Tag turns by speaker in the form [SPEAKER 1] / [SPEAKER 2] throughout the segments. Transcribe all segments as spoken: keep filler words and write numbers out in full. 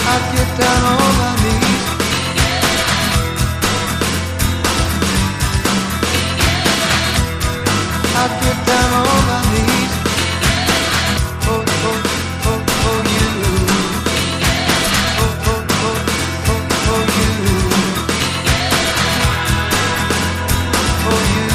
[SPEAKER 1] I'd get down on my knees. I'd get down on my knees. For, for, for, for you. For, for, for, for, for you. For you.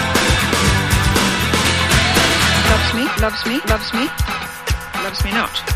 [SPEAKER 2] Loves me, loves me, loves me, loves me not.